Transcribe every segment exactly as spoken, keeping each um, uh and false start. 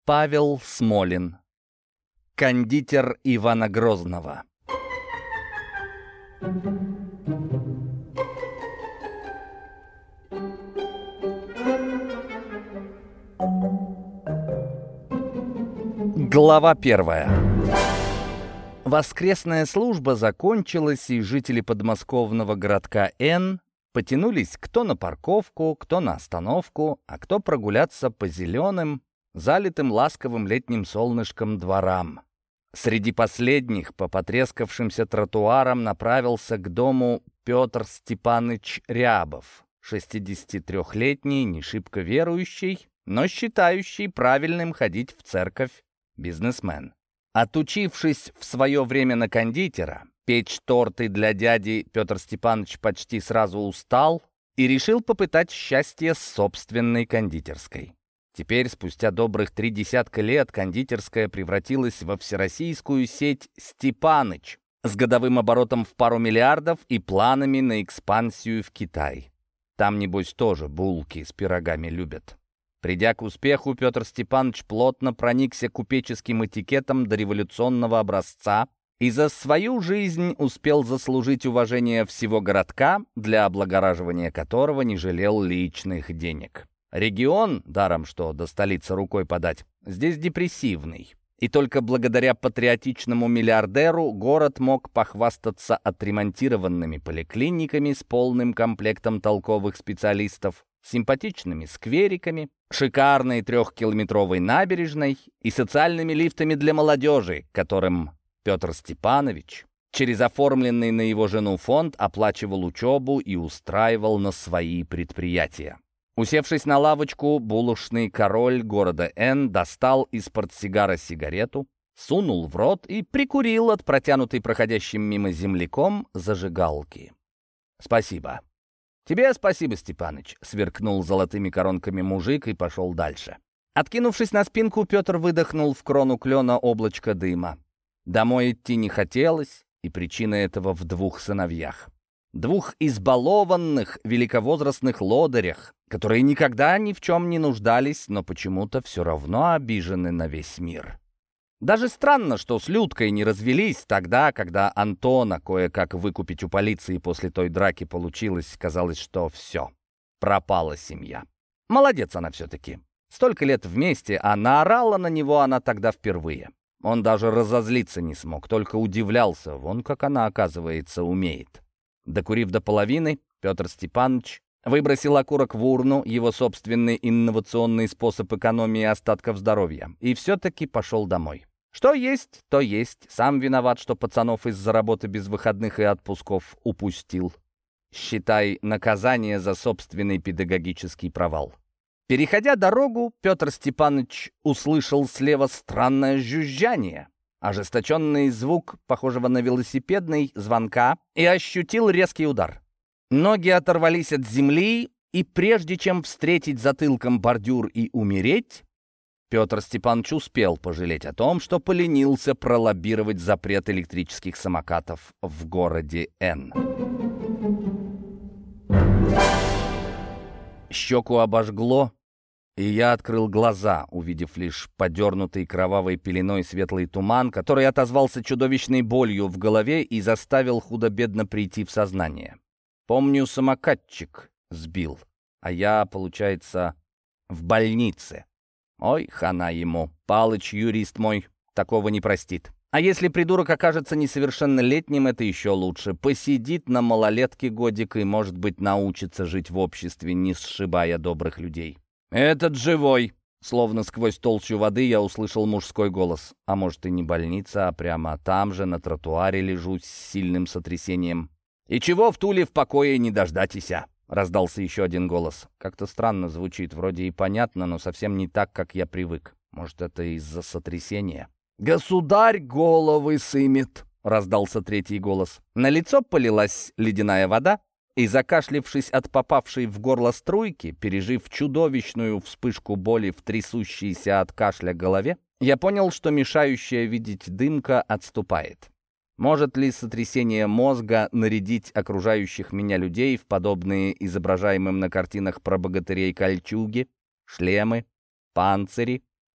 Павел Смолин. Кондитер Ивана Грозного. Глава первая. Воскресная служба закончилась, и жители подмосковного городка Н потянулись кто на парковку, кто на остановку, а кто прогуляться по зеленым, залитым ласковым летним солнышком дворам. Среди последних по потрескавшимся тротуарам направился к дому Петр Степаныч Рябов, шестидесятитрёхлетний, не шибко верующий, но считающий правильным ходить в церковь бизнесмен. Отучившись в свое время на кондитера, печь торты для дяди, Петр Степанович почти сразу устал и решил попытать счастье с собственной кондитерской. Теперь, спустя добрых три десятка лет, кондитерская превратилась во всероссийскую сеть «Степаныч» с годовым оборотом в пару миллиардов и планами на экспансию в Китай. Там, небось, тоже булки с пирогами любят. Придя к успеху, Петр Степанович плотно проникся купеческим этикетом дореволюционного образца и за свою жизнь успел заслужить уважение всего городка, для облагораживания которого не жалел личных денег. Регион, даром что до столицы рукой подать, здесь депрессивный. И только благодаря патриотичному миллиардеру город мог похвастаться отремонтированными поликлиниками с полным комплектом толковых специалистов, симпатичными сквериками, шикарной трехкилометровой набережной и социальными лифтами для молодежи, которым Петр Степанович через оформленный на его жену фонд оплачивал учебу и устраивал на свои предприятия. Усевшись на лавочку, булочный король города Н достал из портсигара сигарету, сунул в рот и прикурил от протянутой проходящим мимо земляком зажигалки. «Спасибо». «Тебе спасибо, Степаныч», — сверкнул золотыми коронками мужик и пошел дальше. Откинувшись на спинку, Петр выдохнул в крону клена облачко дыма. Домой идти не хотелось, и причина этого в двух сыновьях. Двух избалованных великовозрастных лодырях, которые никогда ни в чем не нуждались, но почему-то все равно обижены на весь мир. Даже странно, что с Людкой не развелись тогда, когда Антона кое-как выкупить у полиции после той драки получилось. Казалось, что все, пропала семья. Молодец она все-таки. Столько лет вместе, а наорала на него она тогда впервые. Он даже разозлиться не смог, только удивлялся, вон как она, оказывается, умеет. Докурив до половины, Петр Степанович выбросил окурок в урну, его собственный инновационный способ экономии остатков здоровья, и все-таки пошел домой. Что есть, то есть. Сам виноват, что пацанов из-за работы без выходных и отпусков упустил. Считай, наказание за собственный педагогический провал. Переходя дорогу, Петр Степанович услышал слева странное жужжание, ожесточенный звук, похожего на велосипедный, звонка, и ощутил резкий удар. Ноги оторвались от земли, и прежде чем встретить затылком бордюр и умереть, Петр Степанович успел пожалеть о том, что поленился пролоббировать запрет электрических самокатов в городе Н. Щеку обожгло, и я открыл глаза, увидев лишь подернутый кровавой пеленой светлый туман, который отозвался чудовищной болью в голове и заставил худо-бедно прийти в сознание. Помню, самокатчик сбил, а я, получается, в больнице. Ой, хана ему, Палыч, юрист мой, такого не простит. А если придурок окажется несовершеннолетним, это еще лучше. Посидит на малолетке годик и, может быть, научится жить в обществе, не сшибая добрых людей. «Этот живой!» Словно сквозь толщу воды я услышал мужской голос. А может, и не больница, а прямо там же на тротуаре лежу с сильным сотрясением. «И чего в Туле в покое не дождатися?» Раздался еще один голос. Как-то странно звучит, вроде и понятно, но совсем не так, как я привык. Может, это из-за сотрясения? «Государь головы сымет!» — раздался третий голос. На лицо полилась ледяная вода, и, закашлившись от попавшей в горло струйки, пережив чудовищную вспышку боли в трясущейся от кашля голове, я понял, что мешающая видеть дымка отступает. Может ли сотрясение мозга нарядить окружающих меня людей в подобные изображаемым на картинах про богатырей кольчуги, шлемы, панцири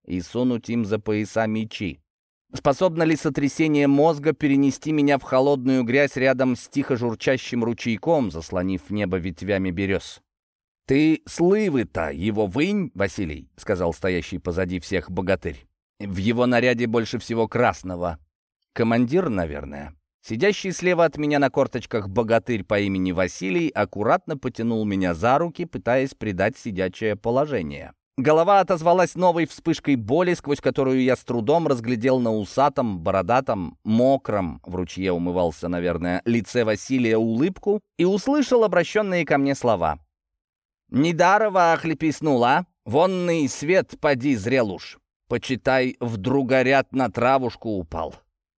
и сунуть им за пояса мечи? Способно ли сотрясение мозга перенести меня в холодную грязь рядом с тихо журчащим ручейком, заслонив небо ветвями берез? «Ты слывы-то его вынь, Василий», — сказал стоящий позади всех богатырь. «В его наряде больше всего красного. Командир, наверное». Сидящий слева от меня на корточках богатырь по имени Василий аккуратно потянул меня за руки, пытаясь придать сидячее положение. Голова отозвалась новой вспышкой боли, сквозь которую я с трудом разглядел на усатом, бородатом, мокром, в ручье умывался, наверное, лице Василия улыбку и услышал обращенные ко мне слова. «Недарова хлепеснула, вонный свет поди зрел уж. Почитай, вдруг горят на травушку упал».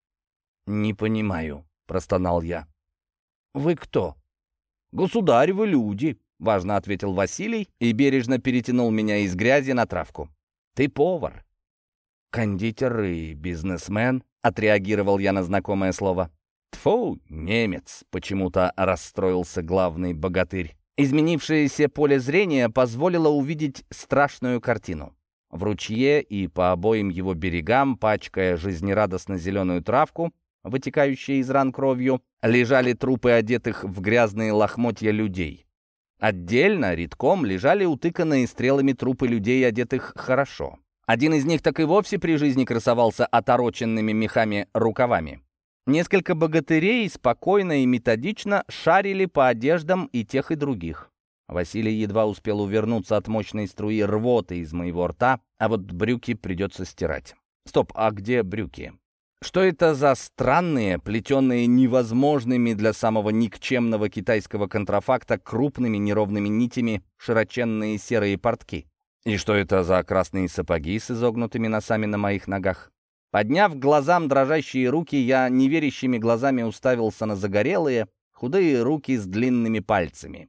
«Не понимаю», — простонал я. «Вы кто?» «Государь, вы люди», — важно ответил Василий и бережно перетянул меня из грязи на травку. «Ты повар». «Кондитер и бизнесмен», — отреагировал я на знакомое слово. «Тьфу, немец», — почему-то расстроился главный богатырь. Изменившееся поле зрения позволило увидеть страшную картину. В ручье и по обоим его берегам, пачкая жизнерадостно зеленую травку, вытекающие из ран кровью, лежали трупы одетых в грязные лохмотья людей. Отдельно, редком, лежали утыканные стрелами трупы людей, одетых хорошо. Один из них так и вовсе при жизни красовался отороченными мехами рукавами. Несколько богатырей спокойно и методично шарили по одеждам и тех, и других. Василий едва успел увернуться от мощной струи рвоты из моего рта, а вот брюки придется стирать. Стоп, а где брюки? Что это за странные, плетенные невозможными для самого никчемного китайского контрафакта крупными неровными нитями широченные серые портки? И что это за красные сапоги с изогнутыми носами на моих ногах? Подняв глазам дрожащие руки, я неверящими глазами уставился на загорелые, худые руки с длинными пальцами.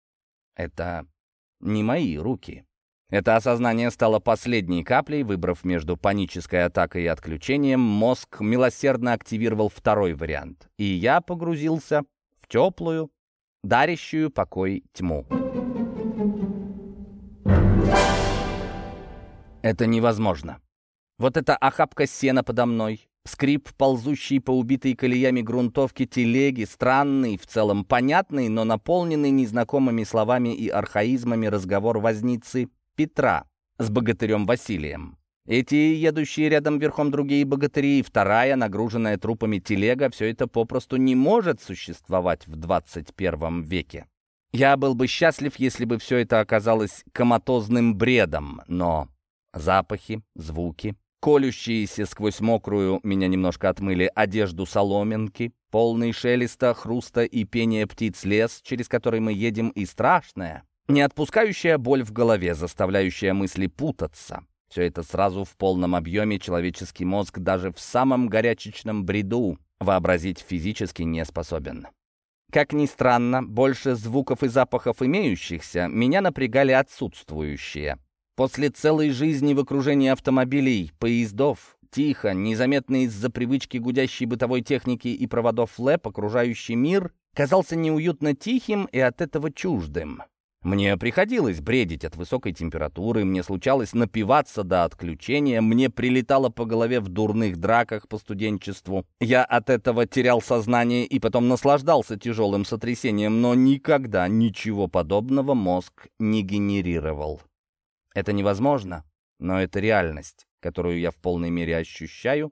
Это не мои руки. Это осознание стало последней каплей. Выбрав между панической атакой и отключением, мозг милосердно активировал второй вариант, и я погрузился в теплую, дарящую покой тьму. Это невозможно. Вот эта охапка сена подо мной, скрип, ползущий по убитой колеями грунтовки телеги, странный, в целом понятный, но наполненный незнакомыми словами и архаизмами разговор возницы Петра с богатырем Василием. Эти едущие рядом верхом другие богатыри и вторая, нагруженная трупами телега, все это попросту не может существовать в двадцать первом веке. Я был бы счастлив, если бы все это оказалось коматозным бредом, но запахи, звуки, колющиеся сквозь мокрую, меня немножко отмыли, одежду соломинки, полный шелеста, хруста и пения птиц лес, через который мы едем, и страшная, не отпускающая боль в голове, заставляющая мысли путаться. Все это сразу в полном объеме человеческий мозг даже в самом горячечном бреду вообразить физически не способен. Как ни странно, больше звуков и запахов имеющихся меня напрягали отсутствующие. После целой жизни в окружении автомобилей, поездов, тихо, незаметно из-за привычки гудящей бытовой техники и проводов ЛЭП, окружающий мир казался неуютно тихим и от этого чуждым. Мне приходилось бредить от высокой температуры, мне случалось напиваться до отключения, мне прилетало по голове в дурных драках по студенчеству. Я от этого терял сознание и потом наслаждался тяжелым сотрясением, но никогда ничего подобного мозг не генерировал. Это невозможно, но это реальность, которую я в полной мере ощущаю,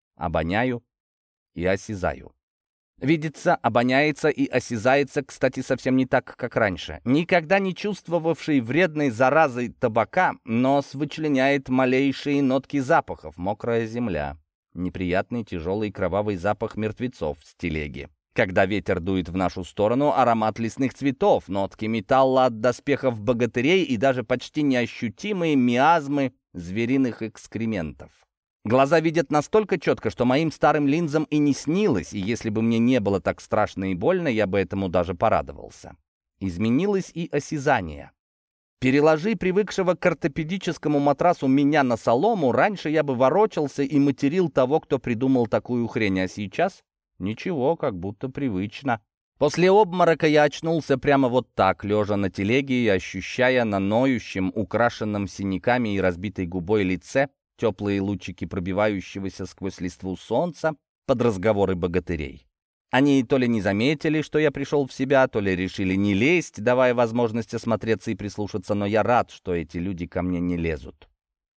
обоняю и осязаю. Видится, обоняется и осязается, кстати, совсем не так, как раньше. Никогда не чувствовавший вредной заразой табака, нос вычленяет малейшие нотки запахов. Мокрая земля, неприятный тяжелый кровавый запах мертвецов с телеги. Когда ветер дует в нашу сторону, аромат лесных цветов, нотки металла от доспехов богатырей и даже почти неощутимые миазмы звериных экскрементов. Глаза видят настолько четко, что моим старым линзам и не снилось, и если бы мне не было так страшно и больно, я бы этому даже порадовался. Изменилось и осязание. Переложи привыкшего к ортопедическому матрасу меня на солому, раньше я бы ворочался и материл того, кто придумал такую хрень, а сейчас ничего, как будто привычно. После обморока я очнулся прямо вот так, лежа на телеге и ощущая на ноющем, украшенном синяками и разбитой губой лице теплые лучики пробивающегося сквозь листву солнца под разговоры богатырей. Они то ли не заметили, что я пришел в себя, то ли решили не лезть, давая возможность осмотреться и прислушаться, но я рад, что эти люди ко мне не лезут.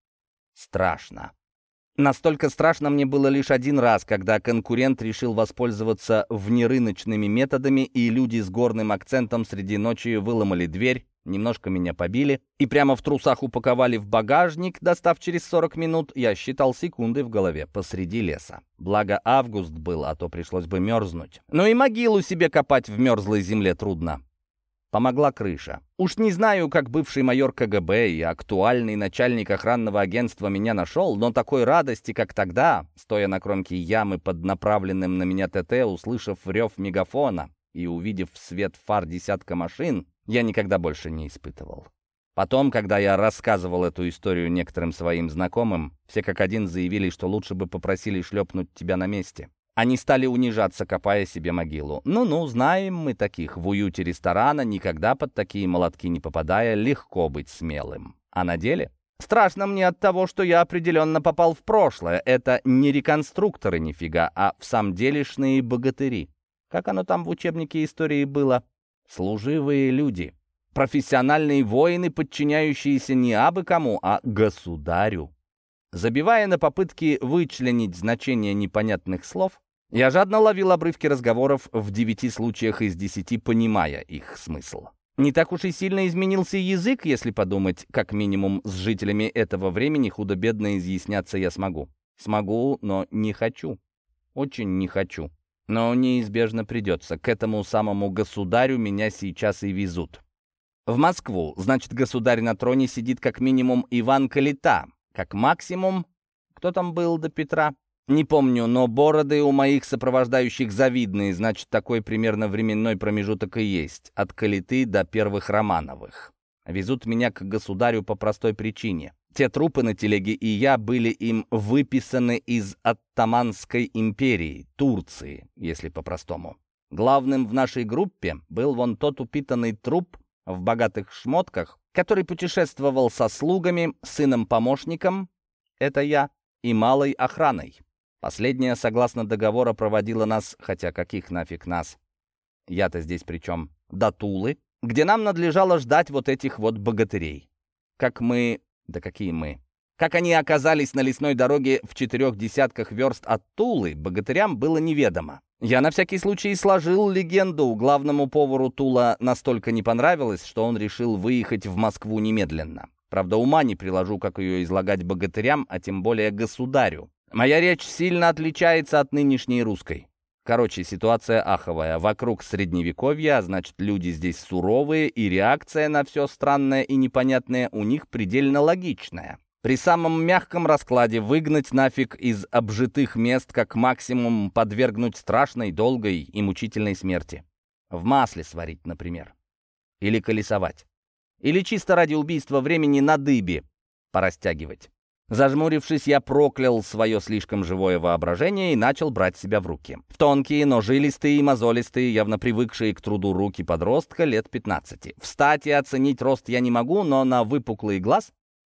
Страшно. Настолько страшно мне было лишь один раз, когда конкурент решил воспользоваться внерыночными методами, и люди с горным акцентом среди ночи выломали дверь, немножко меня побили и прямо в трусах упаковали в багажник, достав через сорок минут. Я считал секунды в голове посреди леса. Благо август был, а то пришлось бы мерзнуть. Но и могилу себе копать в мерзлой земле трудно. Помогла крыша. Уж не знаю, как бывший майор ка гэ бэ и актуальный начальник охранного агентства меня нашел, но такой радости, как тогда, стоя на кромке ямы под направленным на меня тэ тэ, услышав рев мегафона и увидев свет фар десятка машин, я никогда больше не испытывал. Потом, когда я рассказывал эту историю некоторым своим знакомым, все как один заявили, что лучше бы попросили шлепнуть тебя на месте. Они стали унижаться, копая себе могилу. Ну-ну, знаем мы таких. В уюте ресторана, никогда под такие молотки не попадая, легко быть смелым. А на деле? Страшно мне от того, что я определенно попал в прошлое. Это не реконструкторы нифига, а в самом делешные богатыри. Как оно там в учебнике истории было? Служивые люди. Профессиональные воины, подчиняющиеся не абы кому, а государю. Забивая на попытки вычленить значение непонятных слов, я жадно ловил обрывки разговоров, в девяти случаях из десяти понимая их смысл. Не так уж и сильно изменился язык, если подумать, как минимум с жителями этого времени худо-бедно изъясняться я смогу. Смогу, но не хочу. Очень не хочу. Но неизбежно придется. К этому самому государю меня сейчас и везут. В Москву, значит, государь на троне сидит как минимум Иван Калита, как максимум... Кто там был до Петра? Не помню, но бороды у моих сопровождающих завидные, значит, такой примерно временной промежуток и есть. От Калиты до первых Романовых. Везут меня к государю по простой причине. Те трупы на телеге и я были им выписаны из Оттоманской империи, Турции, если по-простому. Главным в нашей группе был вон тот упитанный труп в богатых шмотках, который путешествовал со слугами, сыном-помощником, это я, и малой охраной. Последняя, согласно договора, проводила нас, хотя каких нафиг нас, я-то здесь при чем, до Тулы, где нам надлежало ждать вот этих вот богатырей. Как мы... Да какие мы? Как они оказались на лесной дороге в четырех десятках верст от Тулы, богатырям было неведомо. Я на всякий случай сложил легенду. Главному повару Тула настолько не понравилось, что он решил выехать в Москву немедленно. Правда, ума не приложу, как ее излагать богатырям, а тем более государю. Моя речь сильно отличается от нынешней русской. Короче, ситуация аховая. Вокруг средневековья, а значит, люди здесь суровые, и реакция на все странное и непонятное у них предельно логичная. При самом мягком раскладе выгнать нафиг из обжитых мест, как максимум подвергнуть страшной, долгой и мучительной смерти. В масле сварить, например. Или колесовать. Или чисто ради убийства времени на дыбе порастягивать. Зажмурившись, я проклял свое слишком живое воображение и начал брать себя в руки. В тонкие, но жилистые и мозолистые, явно привыкшие к труду руки подростка лет пятнадцати. Встать и оценить рост я не могу, но на выпуклый глаз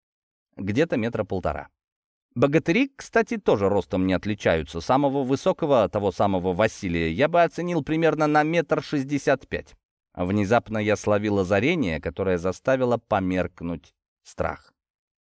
где-то метра полтора. Богатыри, кстати, тоже ростом не отличаются. Самого высокого, того самого Василия, я бы оценил примерно на метр шестьдесят пять. Внезапно я словил озарение, которое заставило померкнуть страх.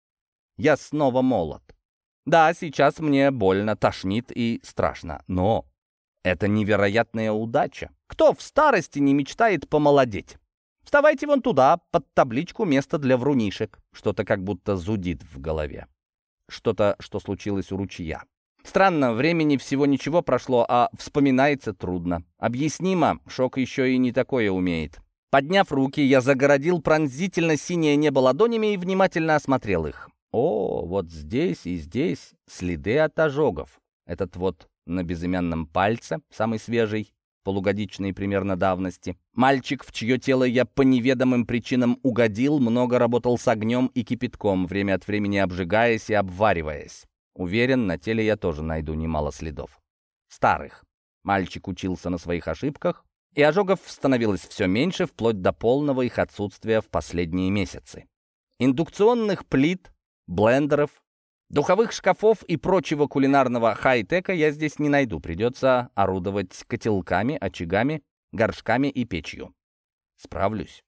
Я снова молод. Да, сейчас мне больно, тошнит и страшно, но это невероятная удача. Кто в старости не мечтает помолодеть? Вставайте вон туда, под табличку «Место для врунишек». Что-то как будто зудит в голове. Что-то, что случилось у ручья. Странно, времени всего ничего прошло, а вспоминается трудно. Объяснимо, шок еще и не такое умеет. Подняв руки, я загородил пронзительно синее небо ладонями и внимательно осмотрел их. О, вот здесь и здесь следы от ожогов. Этот вот на безымянном пальце, самый свежий, полугодичной примерно давности. Мальчик, в чье тело я по неведомым причинам угодил, много работал с огнем и кипятком, время от времени обжигаясь и обвариваясь. Уверен, на теле я тоже найду немало следов. Старых. Мальчик учился на своих ошибках, и ожогов становилось все меньше, вплоть до полного их отсутствия в последние месяцы. Индукционных плит, блендеров Духовых шкафов и прочего кулинарного хай-тека я здесь не найду. Придется орудовать котелками, очагами, горшками и печью. Справлюсь?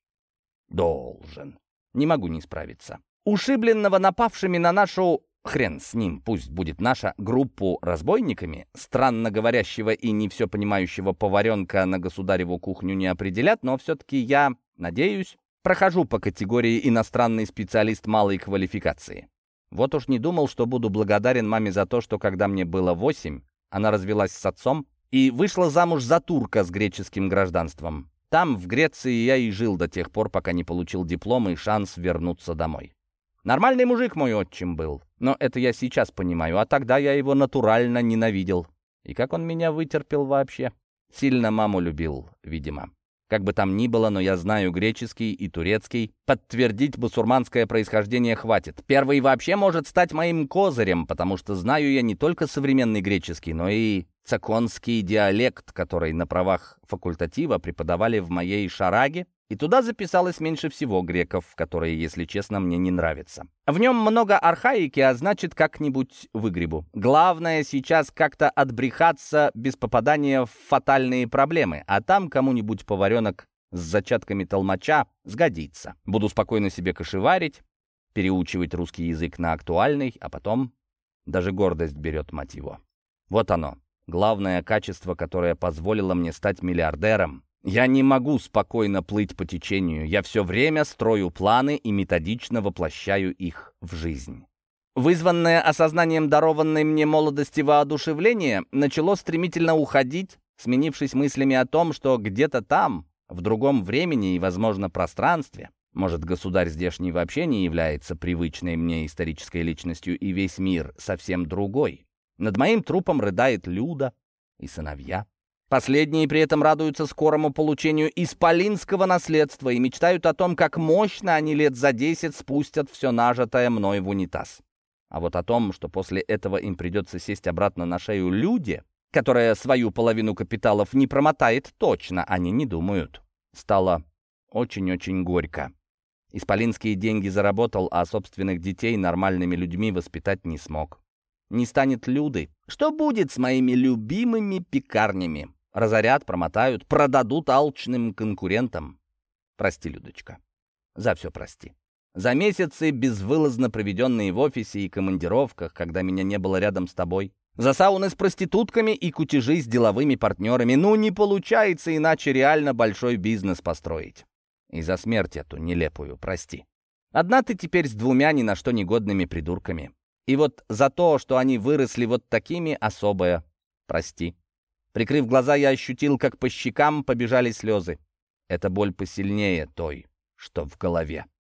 Должен. Не могу не справиться. Ушибленного напавшими на нашу, хрен с ним, пусть будет наша, группу разбойниками, странно говорящего и не все понимающего поваренка на государеву кухню не определят, но все-таки я, надеюсь, прохожу по категории иностранный специалист малой квалификации. Вот уж не думал, что буду благодарен маме за то, что когда мне было восемь, она развелась с отцом и вышла замуж за турка с греческим гражданством. Там, в Греции, я и жил до тех пор, пока не получил диплом и шанс вернуться домой. Нормальный мужик мой отчим был, но это я сейчас понимаю, а тогда я его натурально ненавидел. И как он меня вытерпел вообще? Сильно маму любил, видимо. Как бы там ни было, но я знаю греческий и турецкий. Подтвердить басурманское происхождение хватит. Первый вообще может стать моим козырем, потому что знаю я не только современный греческий, но и цаконский диалект, который на правах факультатива преподавали в моей шараге, и туда записалось меньше всего греков, которые, если честно, мне не нравятся. В нем много архаики, а значит, как-нибудь выгребу. Главное сейчас как-то отбрехаться без попадания в фатальные проблемы, а там кому-нибудь поваренок с зачатками толмача сгодится. Буду спокойно себе кошеварить, переучивать русский язык на актуальный, а потом даже гордость берет, мать его. Вот оно, главное качество, которое позволило мне стать миллиардером. Я не могу спокойно плыть по течению. Я все время строю планы и методично воплощаю их в жизнь. Вызванное осознанием дарованной мне молодости воодушевление начало стремительно уходить, сменившись мыслями о том, что где-то там, в другом времени и, возможно, пространстве, может, государь здешний вообще не является привычной мне исторической личностью, и весь мир совсем другой. Над моим трупом рыдает Люда и сыновья. Последние при этом радуются скорому получению исполинского наследства и мечтают о том, как мощно они лет за десять спустят все нажитое мной в унитаз. А вот о том, что после этого им придется сесть обратно на шею Люде, которая свою половину капиталов не промотает точно, они не думают. Стало очень-очень горько. Исполинские деньги заработал, а собственных детей нормальными людьми воспитать не смог. Не станет Люды. Что будет с моими любимыми пекарнями? Разорят, промотают, продадут алчным конкурентам. Прости, Людочка. За все прости. За месяцы, безвылазно проведенные в офисе и командировках, когда меня не было рядом с тобой. За сауны с проститутками и кутежи с деловыми партнерами. Ну, не получается иначе реально большой бизнес построить. И за смерть эту нелепую, прости. Одна ты теперь с двумя ни на что негодными придурками. И вот за то, что они выросли вот такими, особое прости. Прикрыв глаза, я ощутил, как по щекам побежали слезы. Эта боль посильнее той, что в голове.